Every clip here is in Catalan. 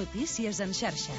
Notícies en xarxa.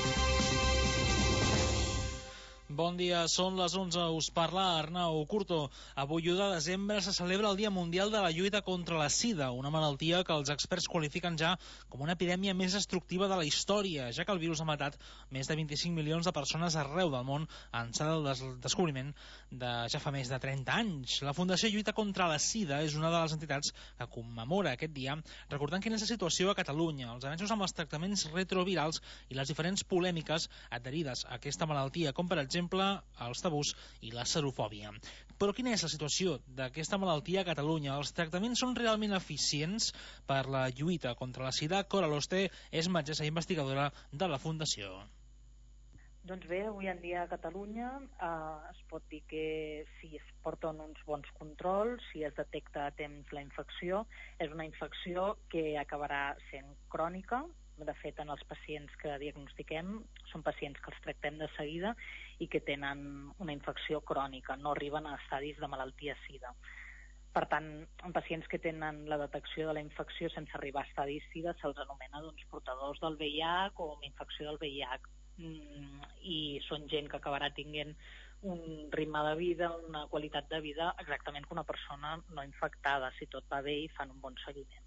Bon dia, són les 11, us parla Arnau Curto. Avui, 1 de desembre, se celebra el Dia Mundial de la Lluita contra la Sida, una malaltia que els experts qualifiquen ja com una epidèmia més destructiva de la història, ja que el virus ha matat més de 25 milions de persones arreu del món ençà del descobriment de ja fa més de 30 anys. La Fundació Lluita contra la Sida és una de les entitats que commemora aquest dia, recordant quina és la situació a Catalunya, els avenços amb els tractaments retrovirals i les diferents polèmiques adherides a aquesta malaltia, com per exemple els tabús i la serofòbia. Però quina és la situació d'aquesta malaltia a Catalunya? Els tractaments són realment eficients per la lluita contra la sida? Cora Loste és metgessa i investigadora de la Fundació. Doncs bé, avui en dia a Catalunya es pot dir que si es porten uns bons controls, si es detecta a temps la infecció, és una infecció que acabarà sent crònica. De fet, en els pacients que diagnostiquem són pacients que els tractem de seguida i que tenen una infecció crònica, no arriben a estadis de malaltia sida. Per tant, en pacients que tenen la detecció de la infecció sense arribar a estadis sida se'ls anomena portadors del VIH o amb infecció del VIH, i són gent que acabarà tinguent un ritme de vida, una qualitat de vida exactament com una persona no infectada, si tot va bé i fan un bon seguiment.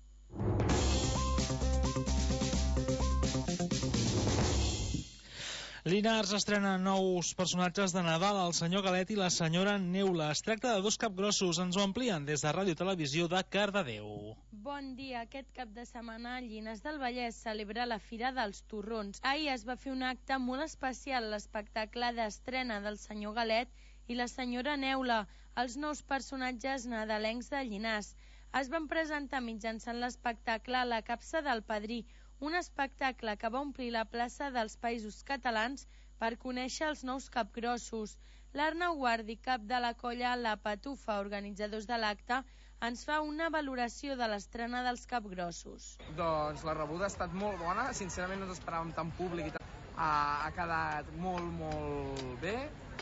Llinars estrena nous personatges de Nadal, el senyor Galet i la senyora Neula. Es tracta de 2 capgrossos, ens ho amplien des de Ràdio Televisió de Cardedeu. Bon dia. Aquest cap de setmana Llinars del Vallès celebra la Fira dels Torrons. Ahir es va fer un acte molt especial, l'espectacle d'estrena del senyor Galet i la senyora Neula, els nous personatges nadalencs de Llinars. Es van presentar mitjançant l'espectacle La Capsa del Padrí, un espectacle que va omplir la plaça dels Països Catalans per conèixer els nous capgrossos. L'Arnau Guardi, cap de la colla La Patufa, organitzadors de l'acte, ens fa una valoració de l'estrena dels capgrossos. Doncs la rebuda ha estat molt bona, sincerament no ens esperàvem tant públic i tant. Ha quedat molt bé,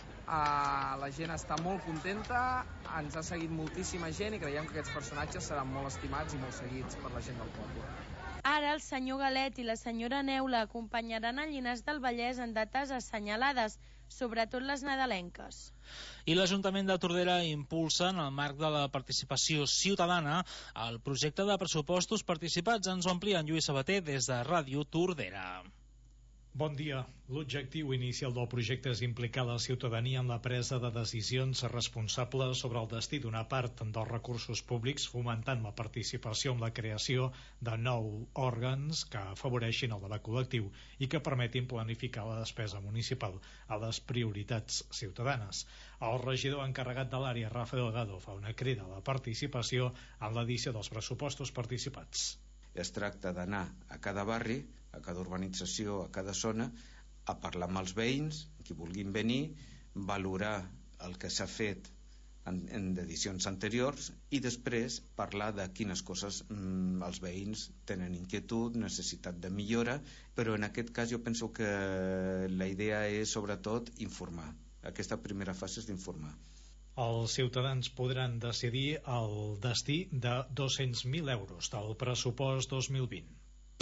la gent està molt contenta, ens ha seguit moltíssima gent i creiem que aquests personatges seran molt estimats i molt seguits per la gent del poble. Ara el senyor Galet i la senyora Neula acompanyaran a Llinars del Vallès en dates assenyalades, sobretot les nadalenques. I l'Ajuntament de Tordera impulsa, en el marc de la participació ciutadana, el projecte de pressupostos participats. Ens ho amplia en Lluís Sabater des de Ràdio Tordera. Bon dia. L'objectiu inicial del projecte és implicar la ciutadania en la presa de decisions responsables sobre el destí d'una part dels recursos públics, fomentant la participació en la creació de nous òrgans que afavoreixin el debat col·lectiu i que permetin planificar la despesa municipal a les prioritats ciutadanes. El regidor encarregat de l'àrea, Rafa Delgado, fa una crida a la participació en l'edició dels pressupostos participats. Es tracta d'anar a cada barri, a cada urbanització, a cada zona, a parlar amb els veïns, qui vulguin venir, valorar el que s'ha fet en edicions anteriors i després parlar de quines coses els veïns tenen inquietud, necessitat de millora, però en aquest cas jo penso que la idea és sobretot informar. Aquesta primera fase és d'informar. Els ciutadans podran decidir el destí de 200.000 euros del pressupost 2020.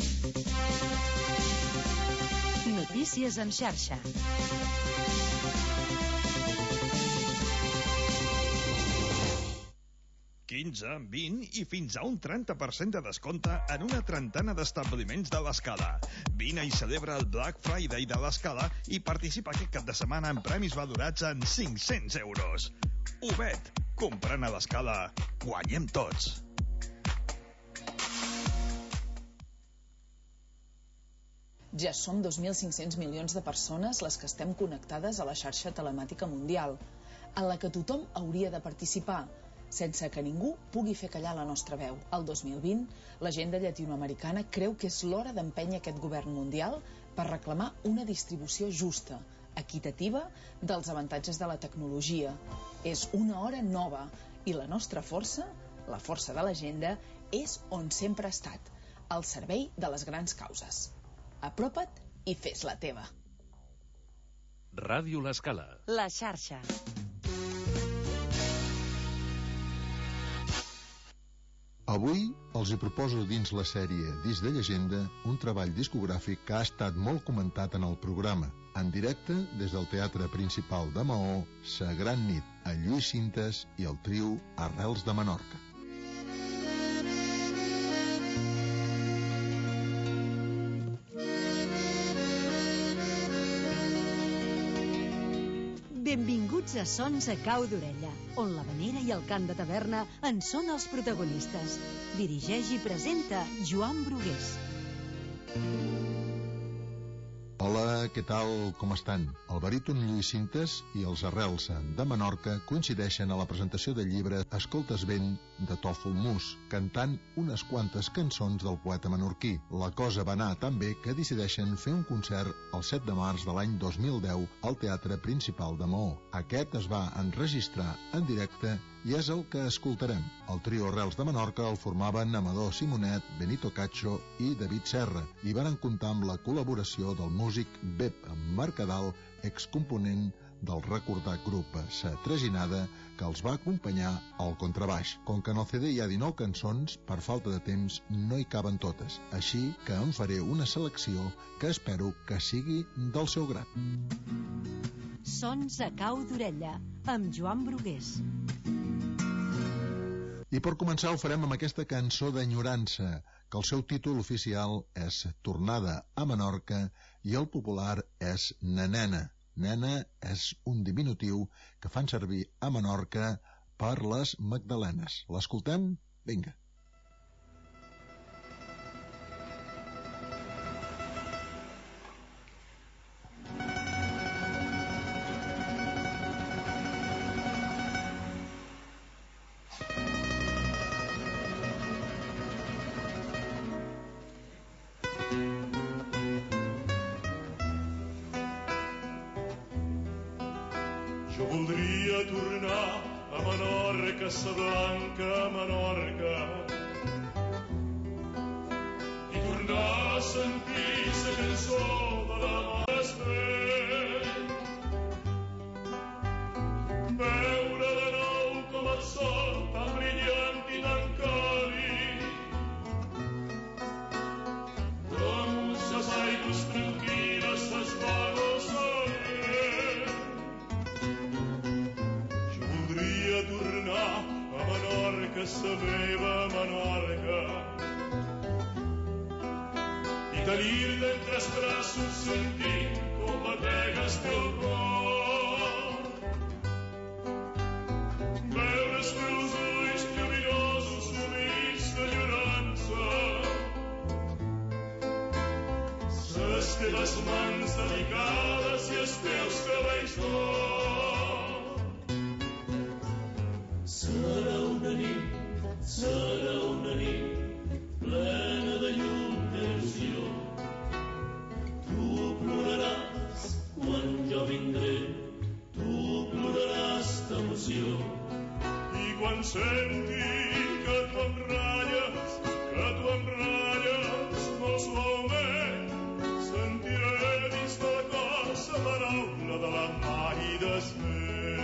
Notícies en xarxa. $15, $20 i fins a un 30% de descompte en una trentena d'establiments de l'Escala. Vine i celebra el Black Friday de l'Escala i participa aquest cap de setmana en premis valorats en 500 euros. Ubet, comprant a l'Escala, guanyem tots. Ja som 2.500 milions de persones les que estem connectades a la xarxa telemàtica mundial, en la que tothom hauria de participar, sense que ningú pugui fer callar la nostra veu. El 2020, l'agenda llatinoamericana creu que és l'hora d'empènyer aquest govern mundial per reclamar una distribució justa, equitativa, dels avantatges de la tecnologia. És una hora nova i la nostra força, la força de l'agenda, és on sempre ha estat, al servei de les grans causes. Apropa't i fes la teva. Ràdio L'Escala. La xarxa. Avui els hi proposo dins la sèrie Disc de Llegenda un treball discogràfic que ha estat molt comentat en el programa, en directe des del Teatre Principal de Maó, Sa Gran Nit, amb Lluís Cintes i el trio Arrels de Menorca. Benvinguts a Sons a Cau d'Orella, on l'havanera i el cant de taverna en són els protagonistes. Dirigeix i presenta Joan Brugués. Hola, què tal? Com estan? El baríton Lluís Cintes i els Arrels de Menorca coincideixen a la presentació del llibre Escoltes vent de Tòfol Mus, cantant unes quantes cançons del poeta menorquí. La cosa va anar tan bé que decideixen fer un concert el 7 de març de l'any 2010 al Teatre Principal de Maó. Aquest es va enregistrar en directe i és el que escoltarem. El trio Arrels de Menorca el formaven Amador Simonet, Benito Cacho i David Serra, i van comptar amb la col·laboració del músic Bep Mercadal, excomponent del recordat grup Sa Traginada, que els va acompanyar al contrabaix. Com que en el CD hi ha 19 cançons, per falta de temps no hi caben totes, així que en faré una selecció que espero que sigui del seu grat. Sons a Cau d'Orella, amb Joan Brugués. I per començar ho farem amb aquesta cançó d'enyorança, que el seu títol oficial és Tornada a Menorca i el popular és Nenena. Nena és un diminutiu que fan servir a Menorca per les magdalenes. L'escoltem? Vinga. Jo voldria tornar a Menorca, sa blanca Menorca, i tornar a sentir sa cançó de la Mostrell. Veure de nou com el sol tan brillant i tan càlid, com ses aigües tranquil·les s'esvana el sol. Tornar a Menorca, sa meva Menorca, i tenir-te entre els braços sentint com batega el teu cor. Veure els teus ulls lluminosos humits d'enyorança, les teves mans delicades i els teus cabells d'or. Serà una nit plena de llum d'il·lusió. Tu ploraràs quan jo vindré, tu ploraràs d'emoció. I quan senti que tu em ratlles, molt suaument, sentiré dins del cor la paraula de la mai desfer.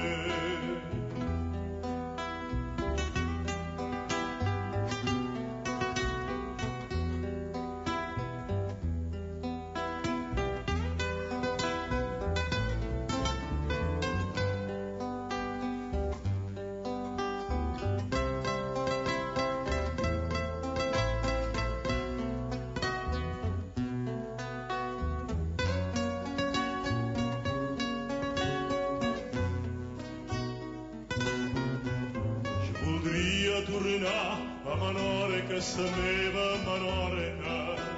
Tornar a Menorca, sa meva Menorca,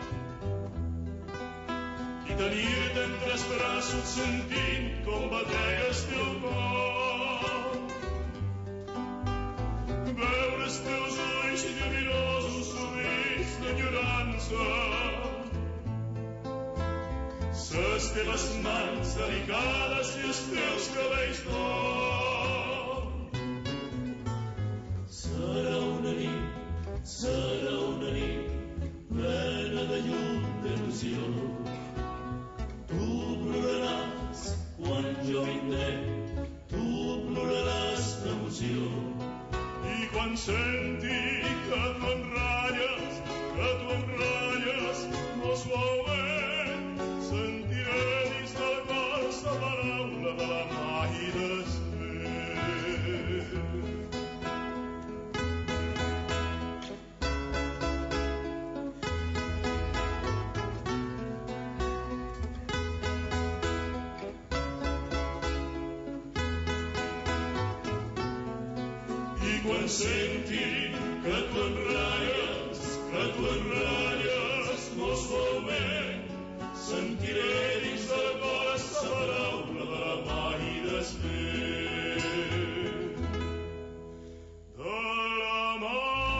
i tenir-te entre els braços sentint com batega el teu cor. Veure els teus ulls lluminosos humits d'enyorança, les teves mans delicades i els teus cabells d'or. Serà una nit plena de llum d'il·lusió. Tu ploraràs quan jo vindré, tu ploraràs d'emoció. I quan senti que tu em quan senti que tu enratlles, mos veurem, sentiré dins del cor la paraula de la mà i d'esper. De la mà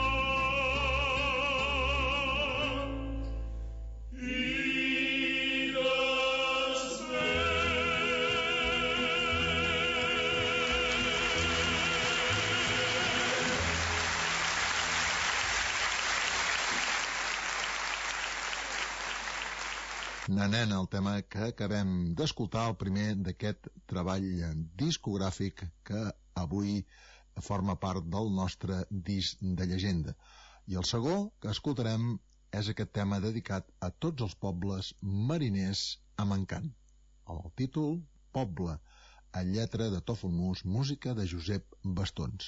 Nanena, el tema que acabem d'escoltar, el primer d'aquest treball discogràfic que avui forma part del nostre disc de llegenda. I el segon que escoltarem és aquest tema dedicat a tots els pobles mariners amb encant. El títol, Poble, a lletra de Tòfol Mus, música de Josep Bastons.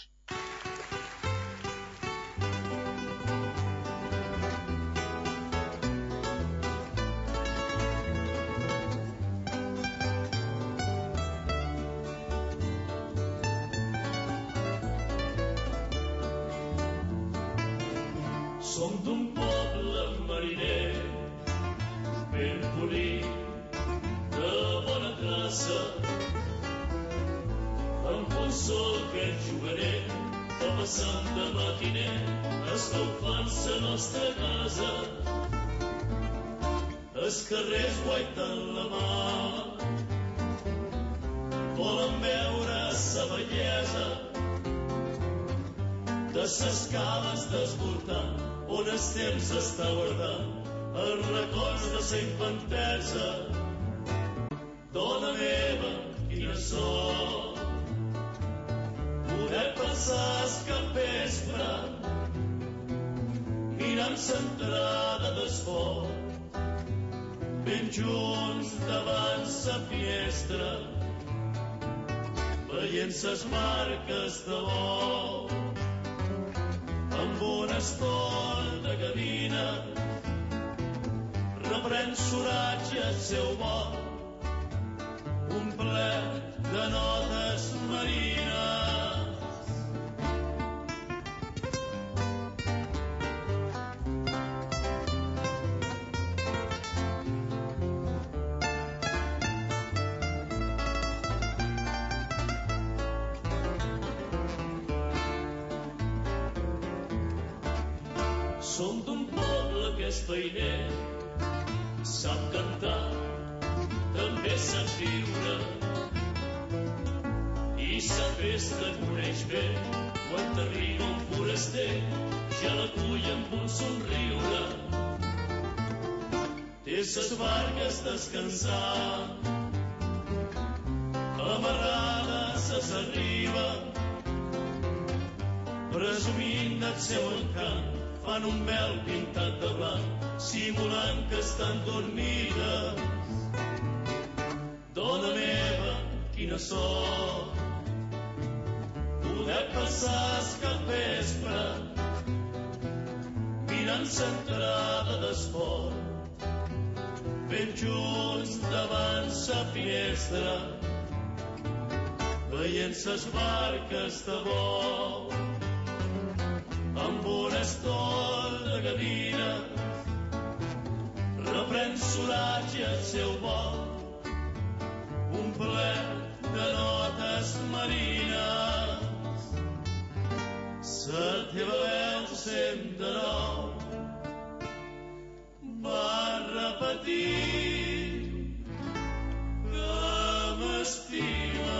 Som d'un poble mariner ben polit, de bona traça, amb un sol que jugaré, o passant de matiner, escalfant-se a nostra casa. Els carrers guaiten la mà, volen veure sa bellesa de ses cales desbordant, on el temps està guardant els records de sa infantesa. Dona meva, quina sort poder passar el capvespre mirant l'entrada del fort, ben junts davant sa finestra, veient ses marques de bou amb un estol de gavina, reprèn s'oratge el seu vol, un ple de notes marines. Som d'un poble que és feiner, sap cantar, també sap viure, i sa festa coneix bé. Quan t'arriba un foraster, ja l'acull amb un somriure. Té ses barques descansant, amarrades a sa riba, presumint del seu encant, fan un vel pintat de blanc, simulant que estan dormides. Dona meva, quina sort poder passar el capvespre mirant l'entrada del fort, ben junts davant sa finestra, veient ses barques de bou amb un estol de gavina, reprèn s'oratge el seu vol, un ple de notes marines. Sa teva veu sent de nou va repetir que m'estima.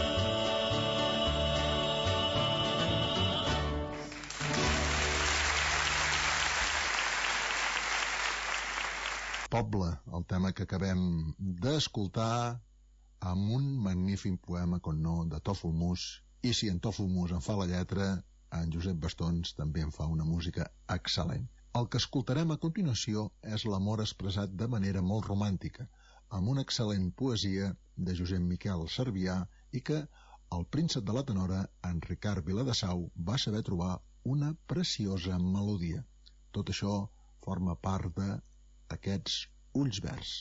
Poble, el tema que acabem d'escoltar amb un magnífic poema, com no, de Tòfol Mus. I si en Tòfol Mus en fa la lletra, en Josep Bastons també en fa una música excel·lent. El que escoltarem a continuació és l'amor expressat de manera molt romàntica, amb una excel·lent poesia de Josep Miquel Servià, i que el príncep de la tenora, en Ricard Viladesau, va saber trobar una preciosa melodia. Tot això forma part d'aquests Ulls Verds.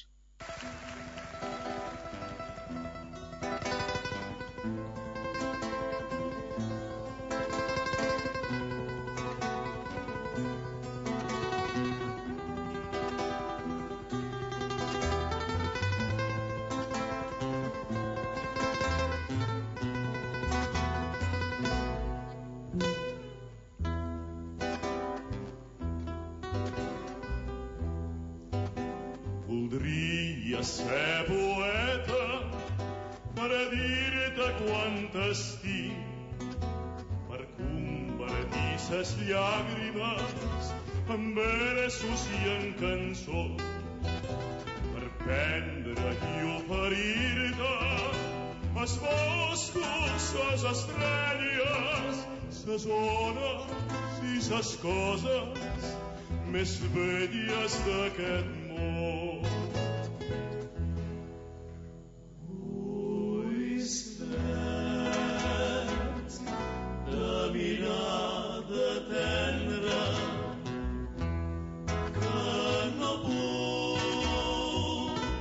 voldria ser poeta per a dir-te quant t'estic, per convertir ses llàgrimes en versos i en cançons, per prendre i oferir-te els boscos, les estrelles, les ones i les coses més belles d'aquest món. Ulls verds de mirada tendra que no puc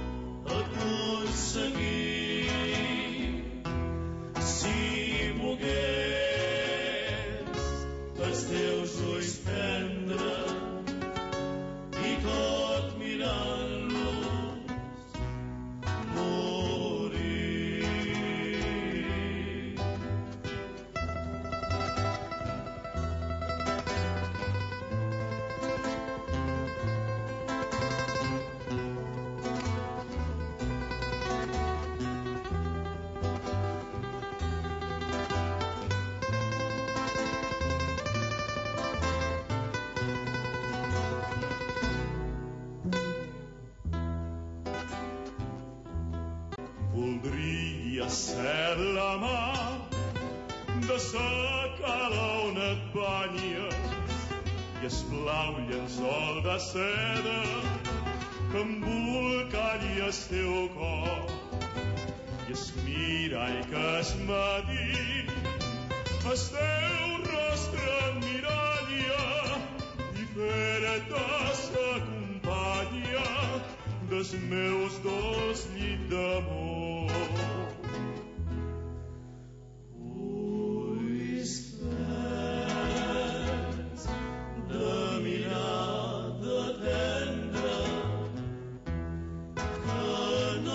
aconseguir. Si mogués els teus ulls tendres i tot mirant-los morir. Voldria ser la mà de sa cala on et banyes i es blau llençol de seda que embolcalli el teu cor i es mirall que es matí el teu rostre miralla i fer-te sa companya dels meus dolç llit d'amor. Ulls verds de mirada tendra que no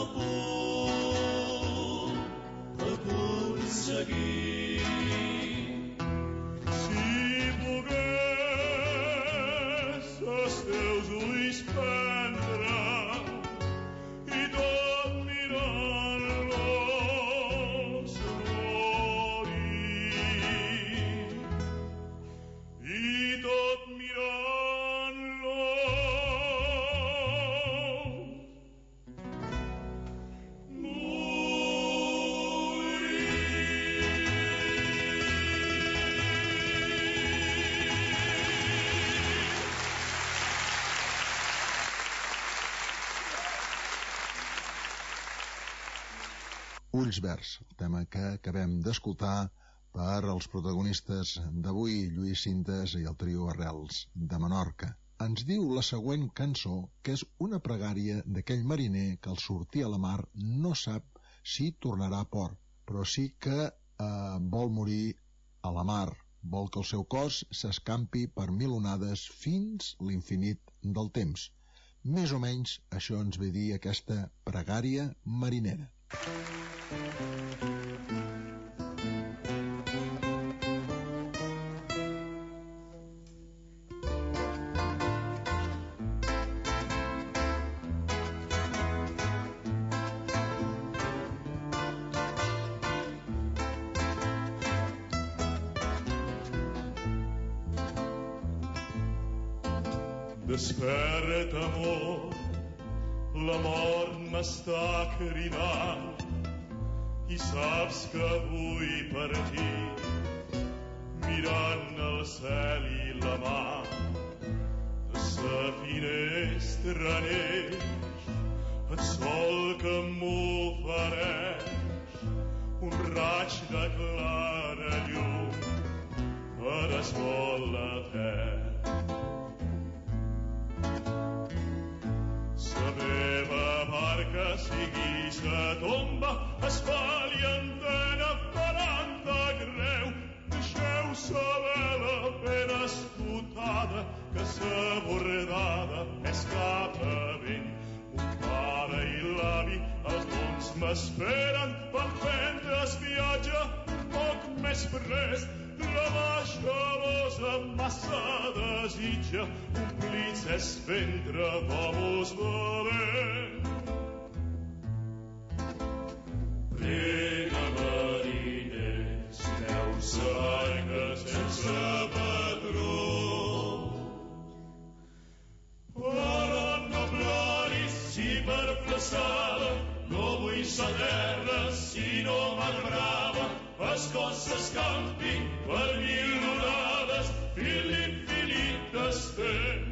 puc aconseguir. Si pogués els teus ulls prendre i tot mirant-los morir, i tot mirant-los Ulls verds, el tema que acabem d'escoltar per als protagonistes d'avui, Lluís Sintes i el trio Arrels de Menorca. Ens diu la següent cançó que és una pregària d'aquell mariner que al sortir a la mar no sap si tornarà a port, però sí que vol morir a la mar, vol que el seu cos s'escampi per mil onades fins l'infinit del temps. Més o menys això ens ve dir aquesta pregària marinera. Desperta, amor, la mort m'està cridant i saps que vull partir mirant el cel i la mar. A sa finestra neix el sol que m'ofereix un raig de clara llum per esvol la terra. La meva barca sigui sa tomba, es fa i antena faran de greu. Deixeu sa vela ben escotada, que sa bordada és cap a vent. Un pare i l'avi, els bons m'esperen, van prendre el viatge un poc més prest. La baixalosa massa desitja omplits es ventre d'homes de vent. sa barca sense patró. Però no ploris si per flaçada no vull sa terra sinó mar brava, es cos s'escampin per mil onades fins l'infinit d'estem.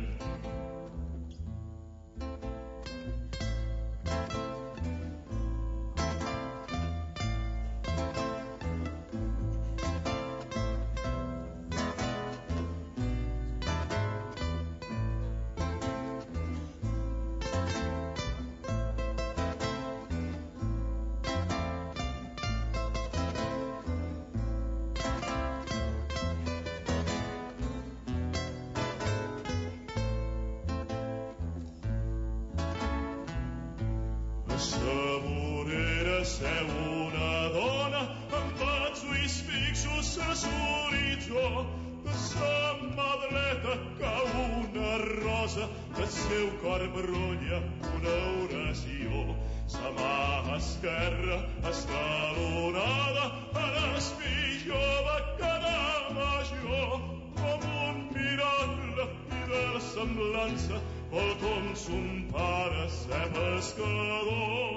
Sa vorera seu una dona amb els ulls fixos a l'horitzó. De sa mà dreta cau una rosa, del seu cor brolla una oració. Sa mà esquerra està donada a l'espill jove que anava jo, com un miracle i de semblança vol com son pare ser pescador.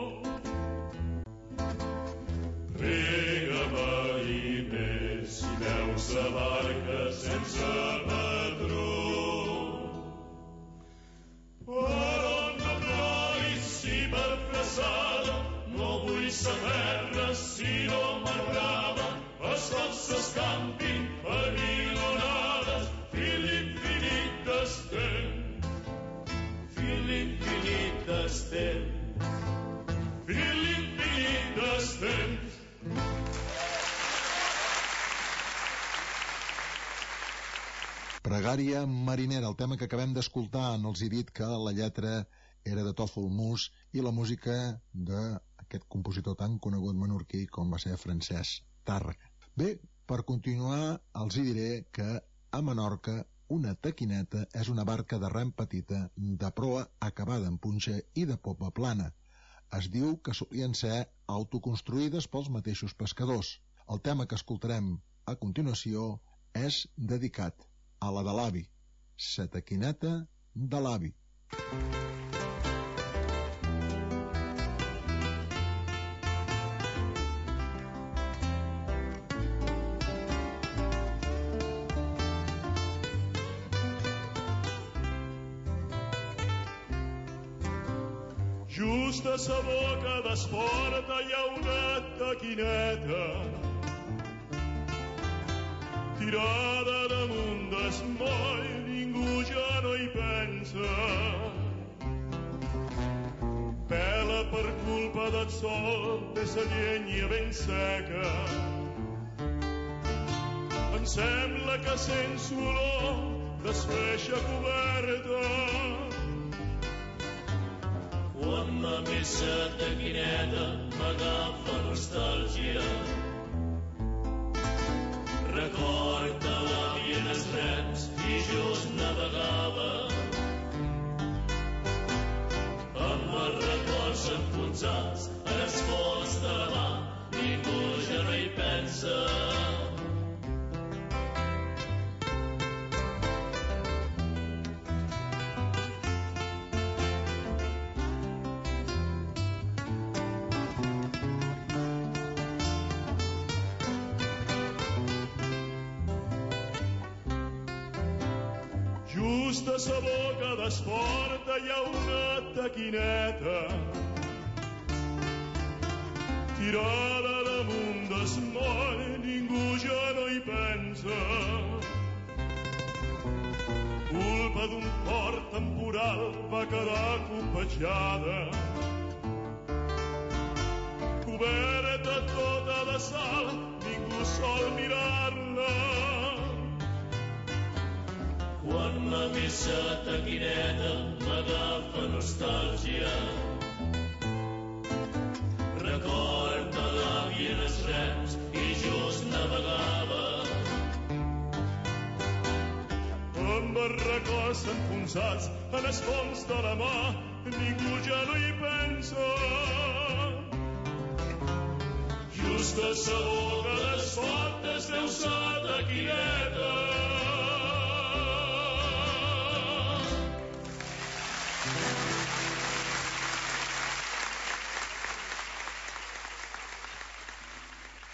Prega, mariner, si veus sa barca sense patró. Però no ploris si per flaçada no vull sa terra sinó mar brava, els cops s'escampin per mil onades fins l'infinit d'estem. L'infinit d'estem, fins l'infinit d'estem. Pregària marinera, el tema que acabem d'escoltar. No els he dit que la lletra era de Tòfol Mus i la música d'aquest compositor tan conegut menorquí com va ser Francesc Tàrrega. Bé, per continuar els hi diré que a Menorca una taquineta és una barca de rem petita, de proa acabada en punxa i de popa plana. Es diu que solien ser autoconstruïdes pels mateixos pescadors. El tema que escoltarem a continuació és dedicat a la de l'avi, sa taquineta de l'avi. Just a sa boca d'esporta hi ha una taquineta tirada damunt del moll, ningú ja no hi pensa. Pela per culpa del sol de sa llenya ben seca. Em sembla que sents olor d'esfeixa coberta. Quan la missa taquineta m'agafa nostàlgia, recorda l'avi en els rems i just navegava amb els records enfonsats en els fons de la mà, ningú ja no hi pensa. Just a sa boca d'esporta hi ha una taquineta tirada damunt del moll, ningú ja no hi pensa. Culpa d'un fort temporal va quedar copejada, coberta tota de sal, ningú sol mirar-la. Quan la missa taquineta m'agafa nostàlgia, recorda l'avi en els rems i just navegava amb els records enfonsats en els fons de la mà, ningú ja no hi pensa. Just a sa boca d'esfort es deu sa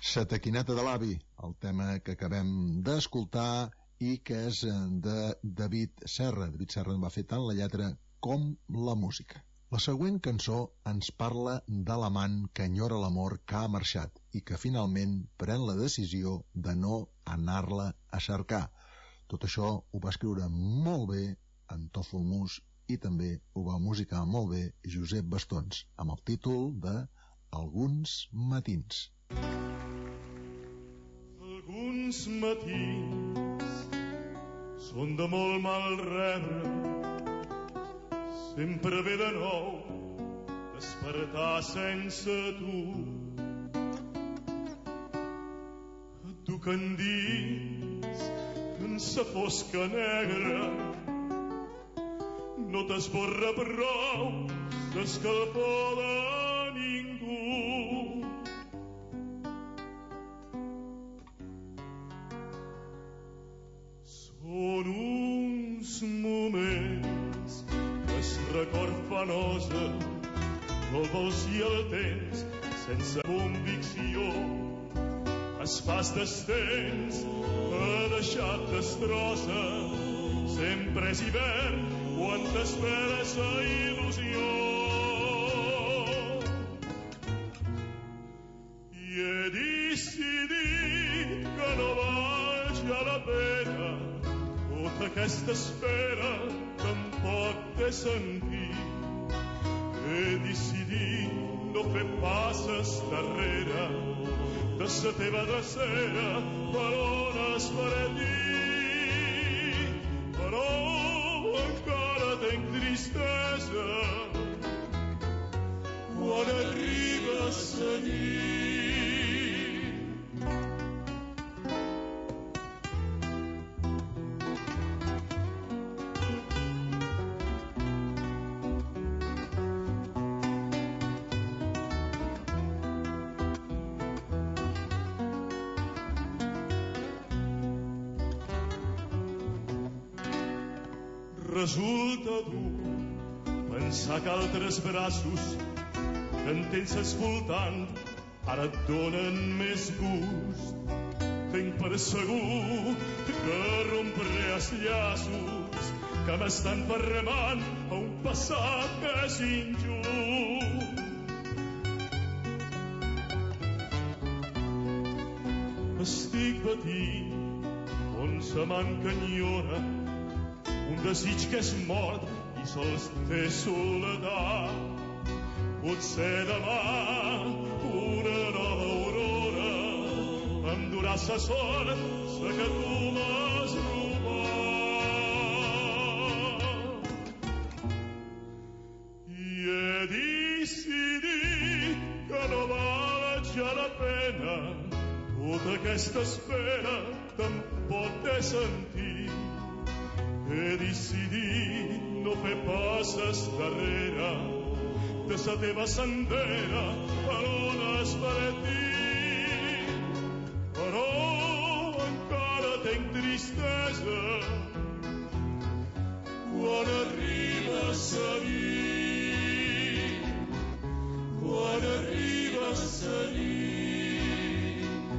Sataquineta de l'avi, el tema que acabem d'escoltar i que és de David Serra. David Serra en va fer tant la lletra com la música. La següent cançó ens parla de l'amant que enyora l'amor que ha marxat i que finalment pren la decisió de no anar-la a cercar. Tot això ho va escriure molt bé en Tòfol Mus i també ho va musicar molt bé Josep Bastons, amb el títol de Alguns matins. Alguns matins són de molt mal rebre, sempre ve de nou despertar sense tu. Et duc endins en sa fosca negra, no t'esborra prou l'escalfor de ningú. Són uns moments que es record fanosa, no el vols i el temps sense convicció. Es fas d'estens, ha deixat destrossa, sempre és hivern quan t'esperes a il·lusió. I he decidit que no valja la pena tota aquesta espera, tampoc té sentit. He decidit no fer passes darrere de sa teva drecera, per on esperar dir. Però encara tenc tristesa quan arribes a nit. Resulta dur pensar que altres braços que en tens escoltant ara et donen més gust. Tenc per segur que rompré els llaços que m'estan fermant a un passat que és injust. Estic patint on se m'encanyona un desig que és mort i sols té soledat. Potser demà una nova aurora em durà sa sort, sa que tu m'has robat. I he decidit que no val ja la pena, tota aquesta espera tampoc té sentit. He decidit no fer passes darrere de sa teva sendera, per on esperar dir. Però encara tenc tristesa quan arribes a nit, quan arribes a nit,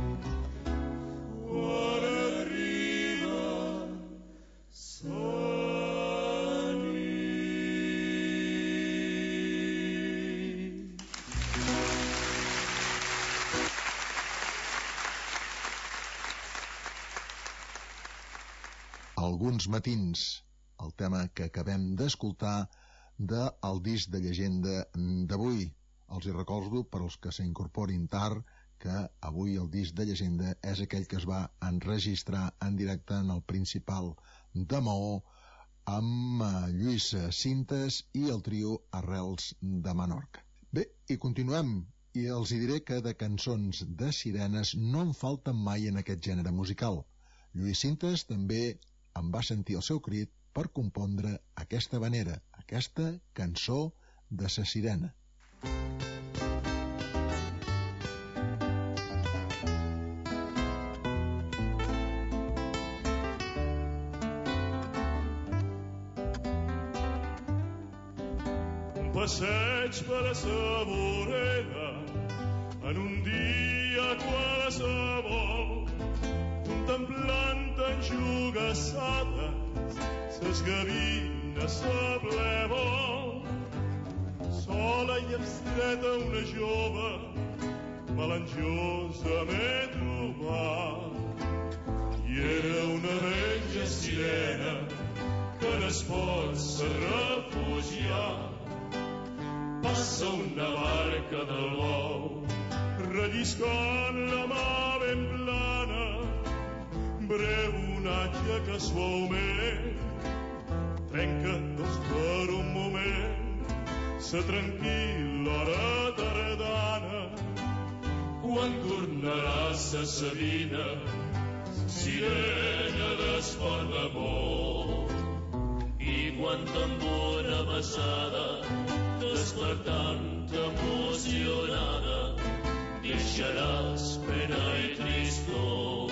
quan Alguns matins, el tema que acabem d'escoltar del disc de llegenda d'avui. Els hi recordo, per als que s'incorporin tard, que avui el disc de llegenda és aquell que es va enregistrar en directe en el Principal de Maó amb Lluís Cintes i el trio Arrels de Menorca. Bé, i continuem, i els hi diré que de cançons de sirenes no en falten mai en aquest gènere musical. Lluís Cintes també em va sentir el seu crit per compondre aquesta vanera, aquesta cançó de sa sirena. Un passeig per sa vorera en un dia quan qualsevol, contemplant enjugassades, ses gavines sa plebol. Sola i abstreta una jove, melanjosa m'he trobat. I era una vella sirena que en es pot se refugiar. Passa una barca del bou, relliscant la mà ben plana, breu onatge que suaument trenca dos per un moment sa tranquil·la hora tardana. Quan tornarà sa Sabina, sirena d'esport d'amor, i quan amb una besada, despertant emocionada, deixaràs pena i tristor.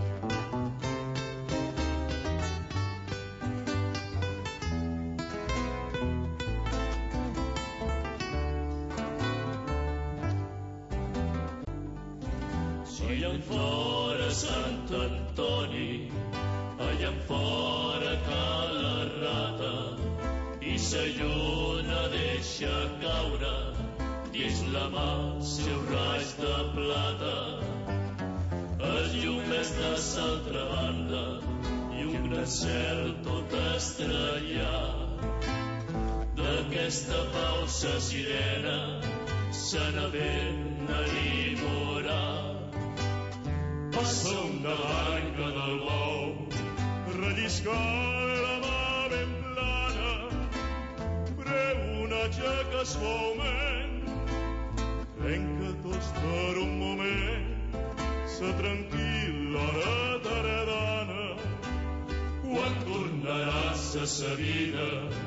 Allà fora Sant Antoni, allà fora Cala Rata, i sa lluna deixa caure dins la mà seu raig de plata. El llum és de l'altra banda i un gran cel tot estrellat. D'aquesta pau sa sirena se n'havent enamorat. Passa una barca del bou, relliscant la mà ben plana, breu onatge que suaument trenca tots per un moment sa tranquil·la hora tardana. Quan tornarà sa Sabina,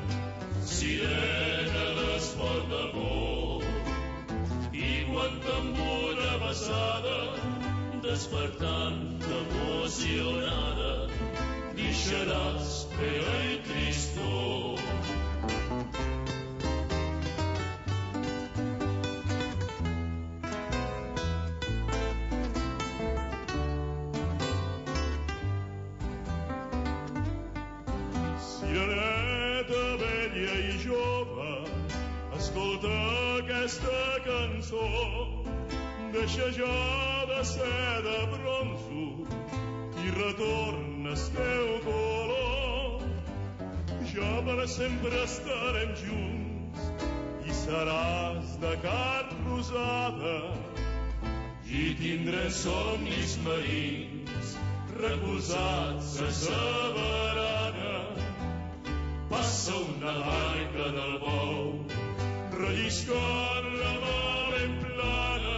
sirena d'esport d'amor, i quan amb una besada, despertant emocionada, deixaràs pena i tristor. Sireneta vella i jove, escolta aquesta cançó. Deixa ja de ser de bronzo i retorna el teu color. Ja per sempre estarem junts i seràs de carn rosada i tindrem somnis marins recolzats a sa barana. Passa una barca del bou, relliscant la mà ben plana,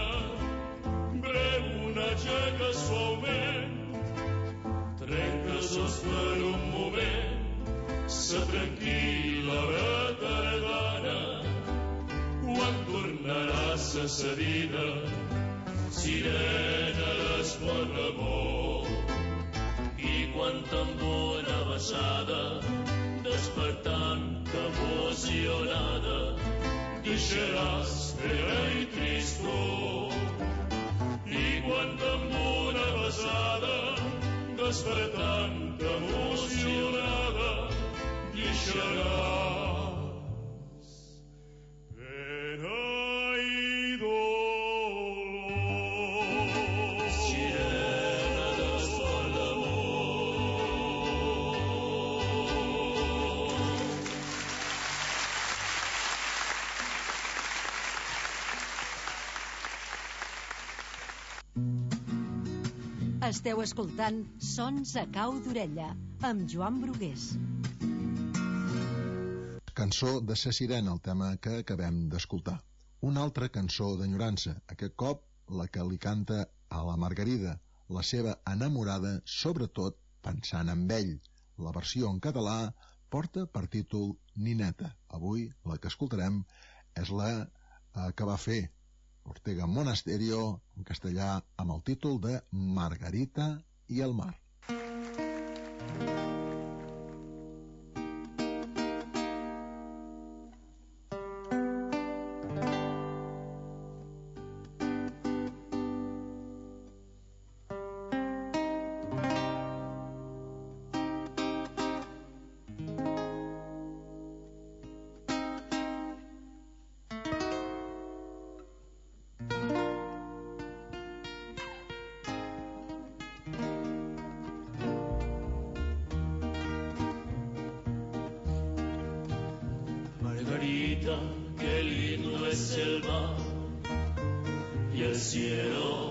onatge que suaument trenca sos per un moment sa tranquil·la hora tardana. Quan tornarà sa Sabina, sirena d'esport d'amor, i quan amb una besada, despertant emocionada, deixaràs pena i tristor. I quan amb una besada, despertant emocionada, deixaràs pena i dolor. Sirena d'esport d'amor. Esteu escoltant Sons a cau d'orella, amb Joan Brugués. Cançó de Sa Sirena, el tema que acabem d'escoltar. Una altra cançó d'enyorança, aquest cop la que li canta a la Margarida, la seva enamorada, sobretot pensant en ell. La versió en català porta per títol Nineta. Avui la que escoltarem és la que va fer Ortega Monasterio, en castellà, amb el títol de Margarita i el mar. bonita, qué lindo es el mar y el cielo.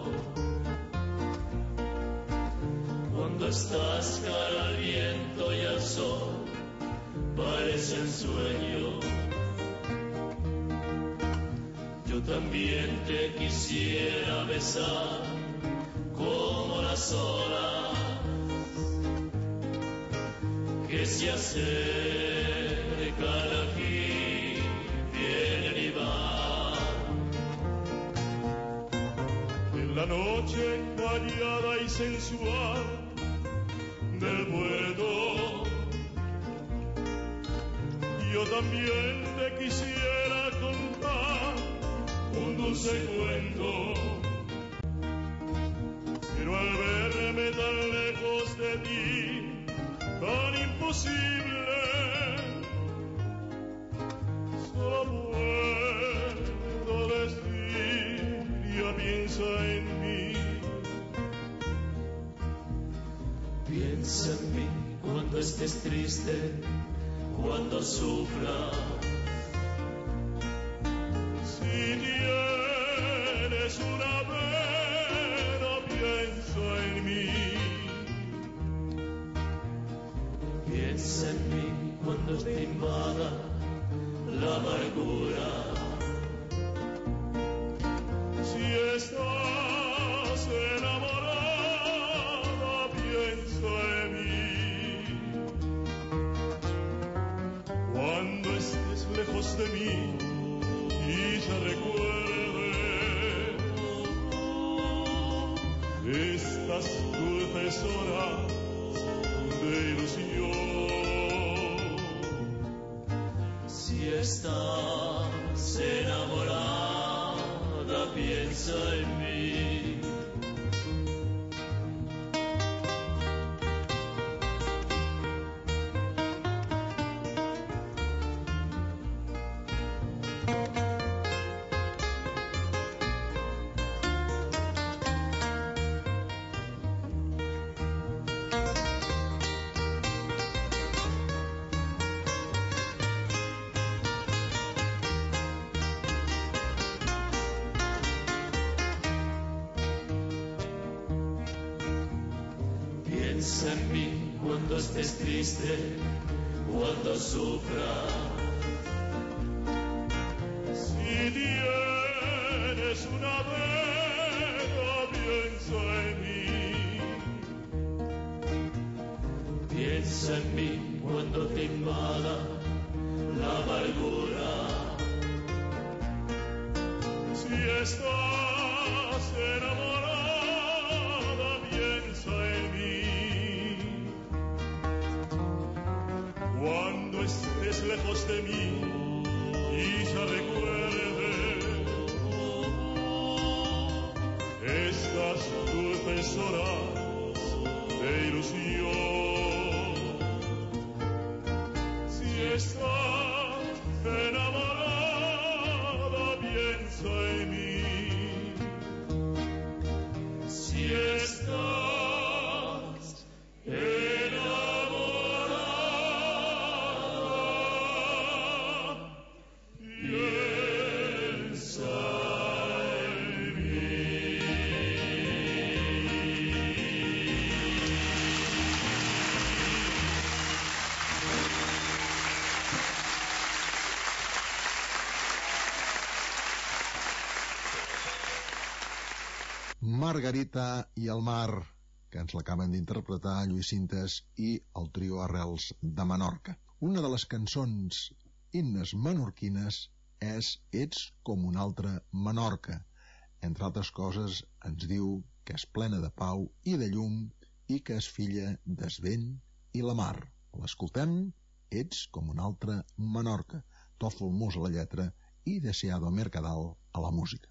Cuando estás cara al viento y al sol, parecen sueños. Yo también te quisiera besar como las olas que se acercan aquí, vienen y van. En la noche callada y sensual del puerto, yo también te quisiera contar un dulce cuento, pero al verme tan lejos de ti, tan imposible, solo puedo decir, ya piensa en mí. Piensa en mí cuando estés triste, cuando sufras. Si tienes una pena, piensa en mí. Piensa en mí cuando te invada la amargura. Si estás enamorada, piensa en mí. Cuando estés lejos de mí y se recuerde estas dulces horas de ilusión. Si estás enamorada, piensa en mí. Piensa en mí cuando estés triste, cuando sufras. Si tienes una pena, piensa en mí. Piensa en mí cuando te invada la amargura. Si estás enamorada, piensa en mí. Cuando estés lejos de mí y se recuerde estas dulces horas de ilusión. Si estás enamorada, piensa en mí. Si estás enamorada, piensa en mí. Margarita i el mar, que ens l'acaben d'interpretar Lluís Sintes i el trio Arrels de Menorca. Una de les cançons himnes menorquines és Ets com una altra Menorca. Entre altres coses, ens diu que és plena de pau i de llum i que és filla des vent i la mar. L'escoltem, Ets com una altra Menorca. Tòfol Mus a la lletra i Deseado Mercadal a la música.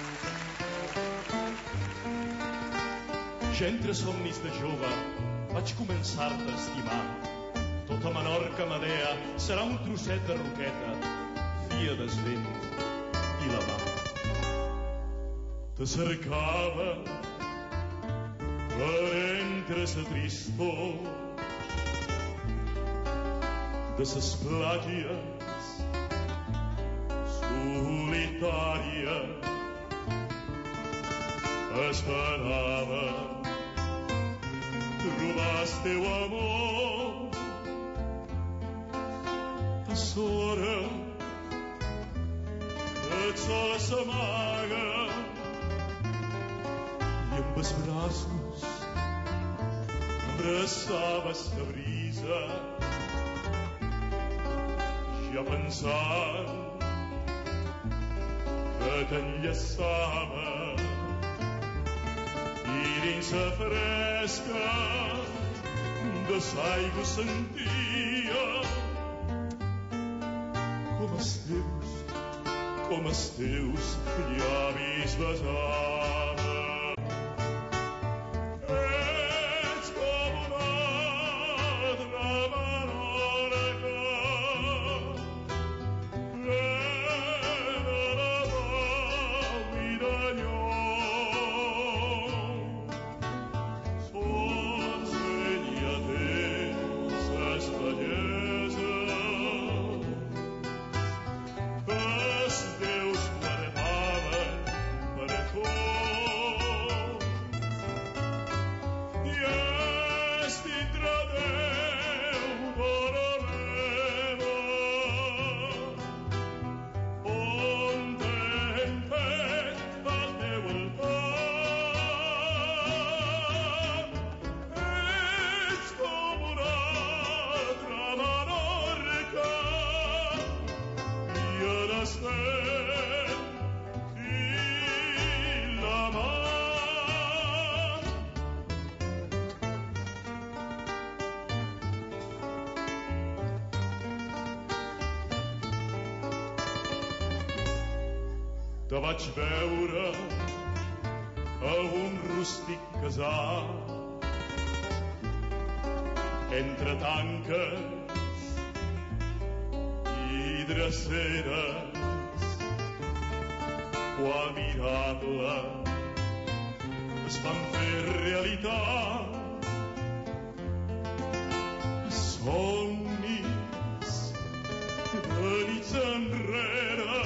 Ja entre somnis de jove vaig començar-te a estimar. Tota Menorca Medea serà un trosset de roqueta, fia des vent i la mar. Te cercava per entre sa tristor de ses platges solitària esperava trobar el teu amor a l'hora que el sol s'amaga i amb els braços abraçaves la brisa ja pensant que t'enllaçava i dins la fresca de l'aigua sentia com els teus llavis besava. Ets com una altra menorca plena de pau i d'enyor. Sols ella tens les belleses que els déus guardaven per a tu. I és dintre Déu, dona meva, on t'hem fet el teu altar. Ets com una altra menorca i ara estem fil la mà. Te vaig veure a un rústic casal entre tanques i dreceres. Quan mirar-la es van fer realitat somnis de nits enrere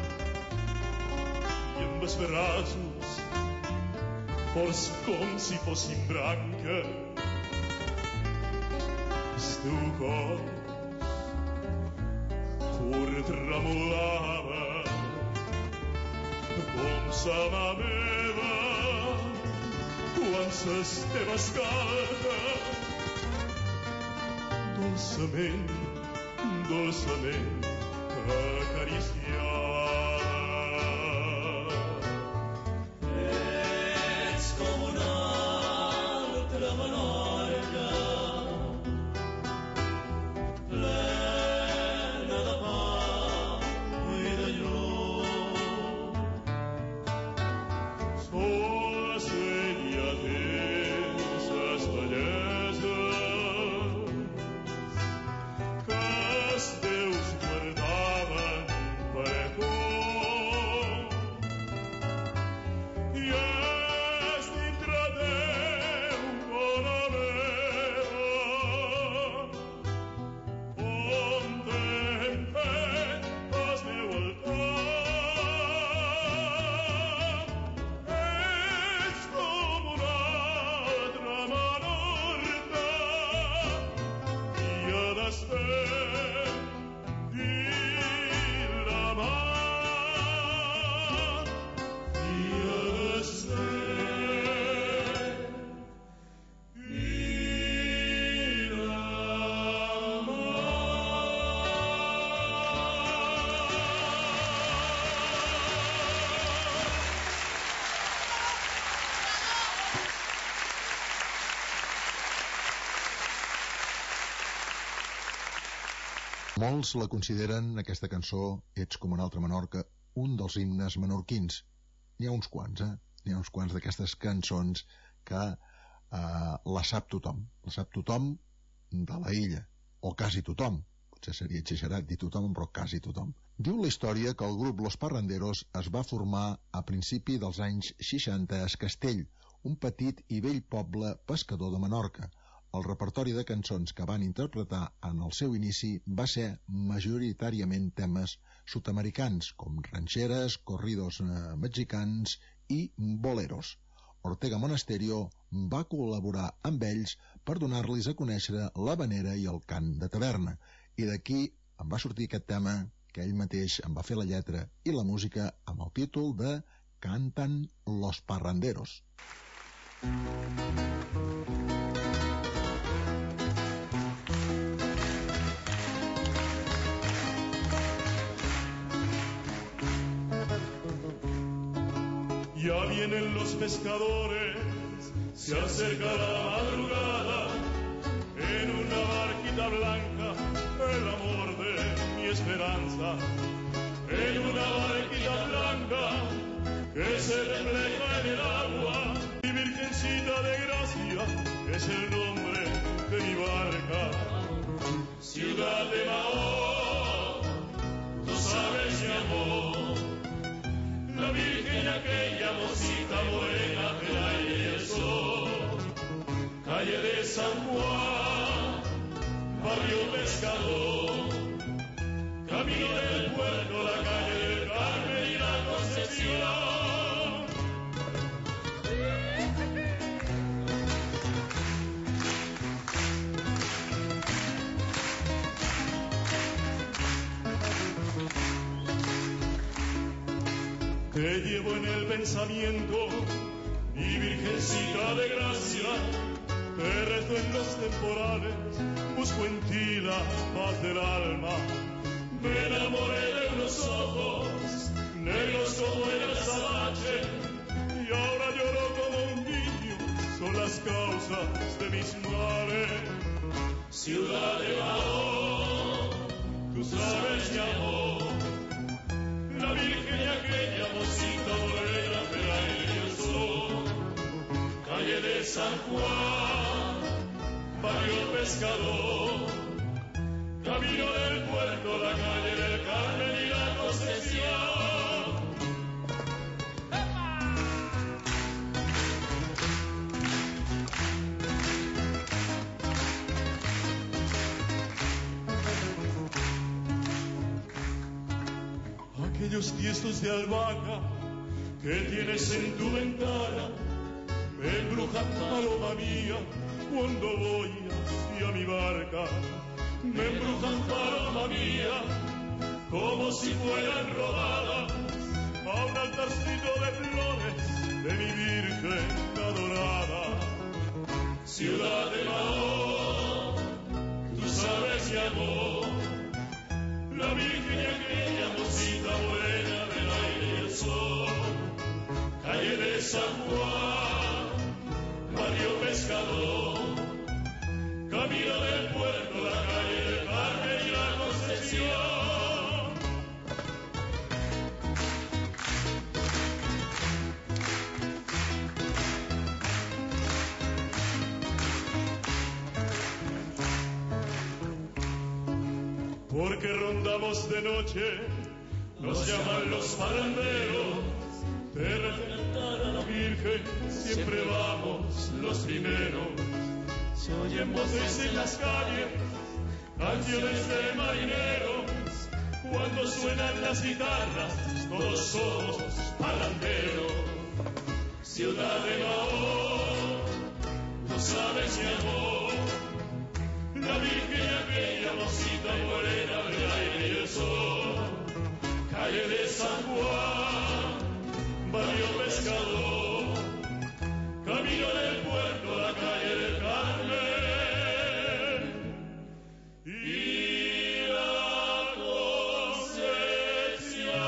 i amb els braços forts com si fossin branques. El teu cos pur tremolava com sa mà meva quan ses teves cartes dolçament, dolçament acariciava. Ets com una altra menorca plena de pau i de llum. Sols ella tens les belleses que els déus guardaven per a tu. I és dintre Déu, dona meva, on t'hem fet el teu altar. Ets com una altra menorca i ha d'estar dins la mà. I ha d'estar dins la mà. Molts la consideren, aquesta cançó, Ets com una altra Menorca, un dels himnes menorquins. N'hi ha uns quants, N'hi ha uns quants d'aquestes cançons que la sap tothom. La sap tothom de la illa, o quasi tothom. Potser seria exagerat dir tothom, però quasi tothom. Diu la història que el grup Los Parranderos es va formar a principi dels anys 60 a Es Castell, un petit i vell poble pescador de Menorca. el repertori de cançons que van interpretar en el seu inici va ser majoritàriament temes sud-americans, com ranxeres, corridos mexicans i boleros. Ortega Monasterio va col·laborar amb ells per donar-los a conèixer l'havanera i el cant de taverna, i d'aquí en va sortir aquest tema que ell mateix en va fer la lletra i la música amb el títol de Cantan los Parranderos. Ya vienen los pescadores, se acerca la madrugada, en una barquita blanca, el amor de mi esperanza, en una barquita blanca, que se refleja en el agua, mi Virgencita de Gracia, es el nombre de mi barca. Ciudad de Mahón, tú sabes mi amor, la Virgen aquella mocita morena del aire y el sol, calle de San Juan, barrio Pescador, camino del puerto, la calle del Carmen y la Concepción. Te llevo en el pensamiento, mi Virgencita de Gracia, te rezo en los temporales, busco en ti la paz del alma. Me enamoré de unos ojos, negros como el azabache, y ahora lloro como un niño, son las causas de mis males. Ciudad de Mahón, tú sabes mi amor, la Virgen y aquella mocita morena del aire y el sol, calle de San Juan, barrio Pescador, camino del puerto, la calle del Carmen y la Concepción. Aquellos tiestos de albahaca que tienes en tu ventana me embrujan, paloma mía, cuando voy hacia mi barca. Me embrujan, paloma mía, como si fueran robadas a un altarcito de flores de mi Virgen adorada. Ciudad de Mahón, tú sabes mi amor, la Virgen y aquella mocita buena del aire y el sol, calle de San Juan, barrio Pescador, camino del puerto, la calle del Carmen y la Concepción. Porque rondamos de noche, nos llaman los parranderos, de representar a la Virgen siempre vamos los primeros. Se oyen voces en las calles, canciones de marineros, cuando suenan las guitarras, todos somos parranderos. Ciudad de Mahón, tú sabes mi amor, la Virgen y aquella mocita morena del aire y el sol, calle de San Juan, barrio Pescador, camino del puerto, la calle del Carmen y la Concepción.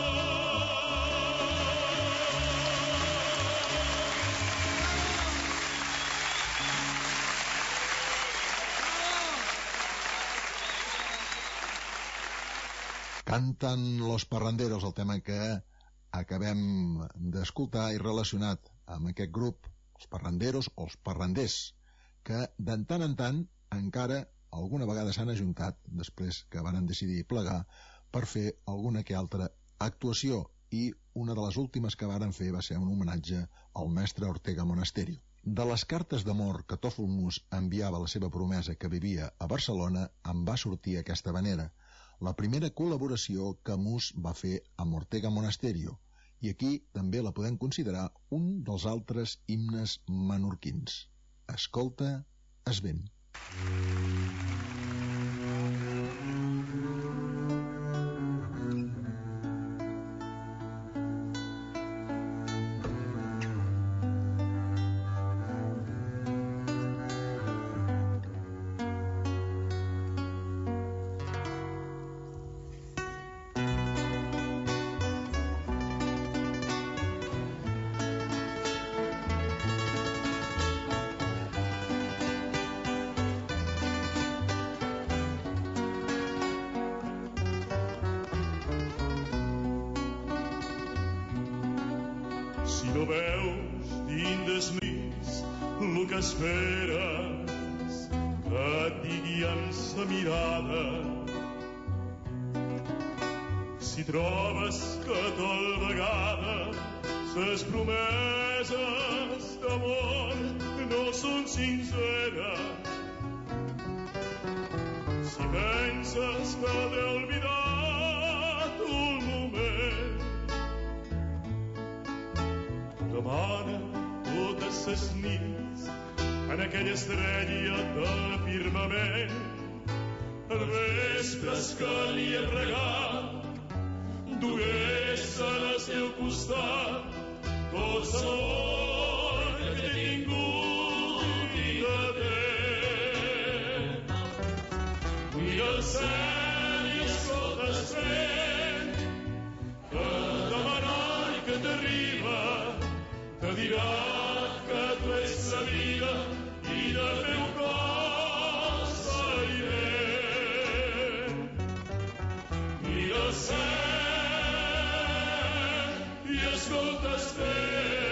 Cantan los Parranderos, el tema que acabem d'escoltar i relacionat amb aquest grup, els Parranderos o els Parranders, que de tant en tant encara alguna vegada s'han ajuntat després que van decidir plegar per fer alguna que altra actuació, i una de les últimes que varen fer va ser un homenatge al mestre Ortega Monasterio. De les cartes d'amor que Tòfol Mus enviava a la seva promesa que vivia a Barcelona en va sortir aquesta vanera, la primera col·laboració que Mus va fer amb Ortega Monasterio, i aquí també la podem considerar un dels altres himnes menorquins. Escolta, es vent. Si no veus dins nits el que esperes que et digui amb sa mirada, si trobes que tal vegada ses promeses d'amor no són sinceres, si penses que t'he oblidat un moment, demana totes ses nits en aquella estrella del firmament, els vespres que li he regat dugués al seu costat tot l'amor que he tingut de te. Mira el cel i escolta el vent que demanar que t'arriba, te dirà que tu ets la vida i del meu cor seré. Mira el cel i escolta el vent.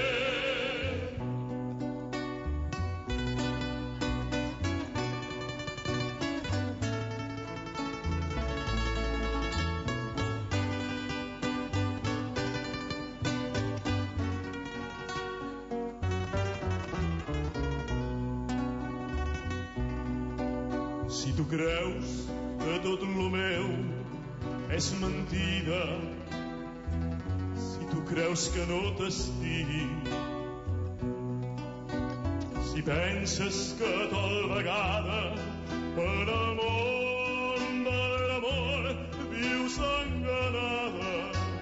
Si tu creus que tot lo meu és mentida, si tu creus que no t'estic, si penses que tal vegada per l'amor vius enganada,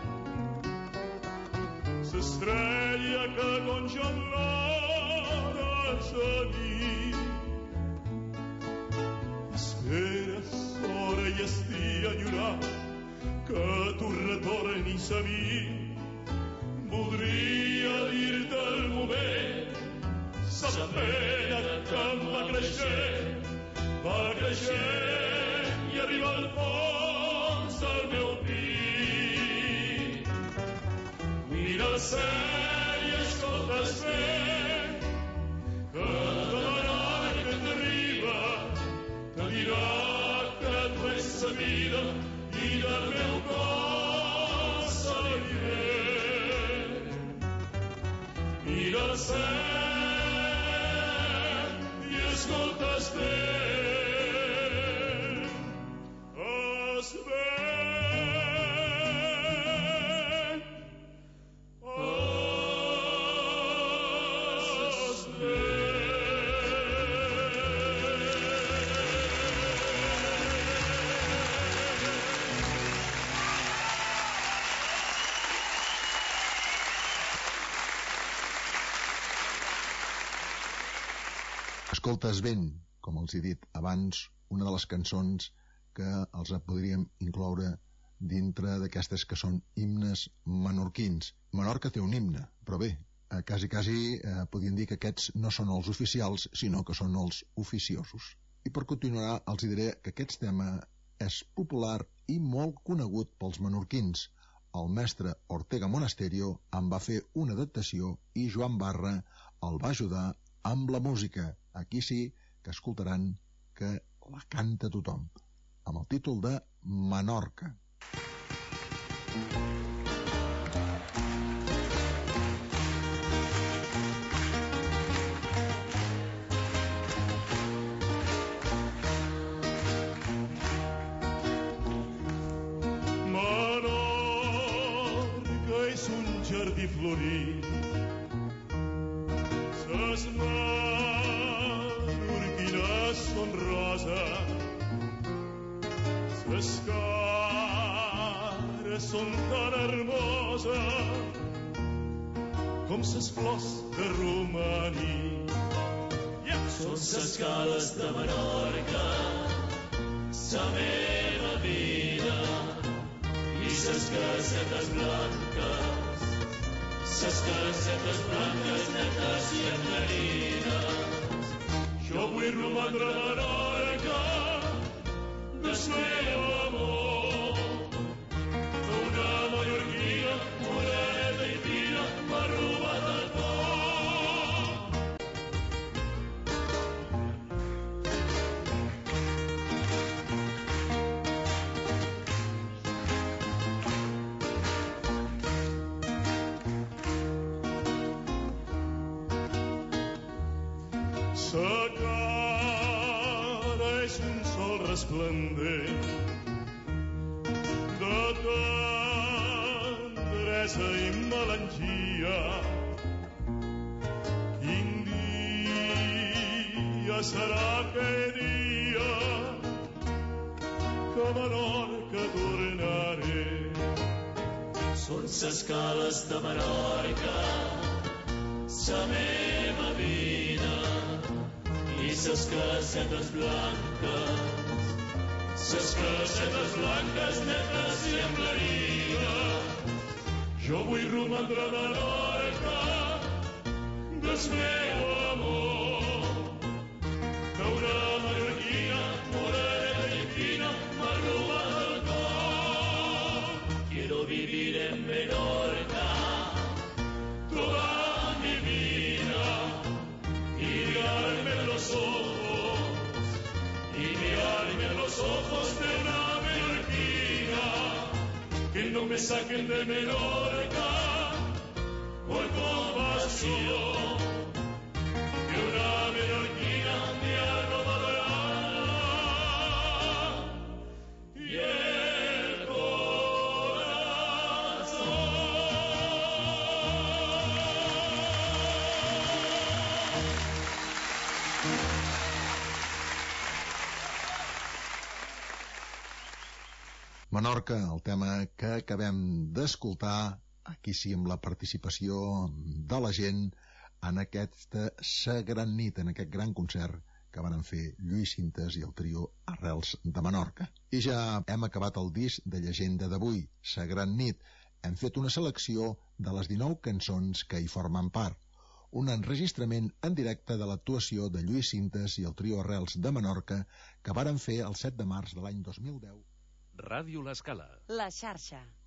s'estrella que congelades a nit, esperes hora i estic enyorant que tu retornis a mi. Voldria dir-te el moment, sa pena que em va creixent i arriba al fons del meu pit. Mira el cel i escolta el vent que demanant que t'arriba, te dirà que tu ets la vida i del meu cor seré. Mira el cel i escolta el vent. Es vent. Es Escoltes vent, com els he dit abans, una de les cançons que els podríem incloure dintre d'aquestes que són himnes menorquins. Menorca té un himne, però bé, quasi podríem dir que aquests no són els oficials, sinó que són els oficiosos. I per continuar els diré que aquest tema és popular i molt conegut pels menorquins. El mestre Ortega Monasterio en va fer una adaptació i Joan Barra el va ajudar amb la música. Aquí sí que escoltaran que la canta tothom, amb el títol de Menorca. florir. Ses menorquines són rosa, ses cares són tan hermoses com ses flors de romaní. Són ses cales de Menorca, sa meva vida, i ses casetes blanques, netes i aclarides. Jo vull romandre a Menorca, del meu amor, d'una mallorquina morena i fina m'ha robat el cor. Sa cara és un sol resplendent de tendresa i melangia. Quin dia serà aquell dia que a Menorca tornaré? Són ses cales de Menorca, sa meva vida, i ses casetes blanques, netes i aclarides. Jo vull romandre a Menorca, del meu amor, d'una mallorquina morena i fina m'ha robat el cor. Quiero vivir en Menorca toda mi vida y mirarme en los ojos de una menorquina, que no me saquen de Menorca por compasión, que una menorquina me ha robado el alma y el corazón. Menorca, el tema que acabem d'escoltar, aquí sí amb la participació de la gent en aquesta Sa Gran Nit, en aquest gran concert que van fer Lluís Sintes i el trio Arrels de Menorca. I ja hem acabat el disc de llegenda d'avui, Sa Gran Nit. Hem fet una selecció de les 19 cançons que hi formen part, un enregistrament en directe de l'actuació de Lluís Sintes i el trio Arrels de Menorca que varen fer el 7 de març de l'any 2010. Ràdio L'Escala. La xarxa.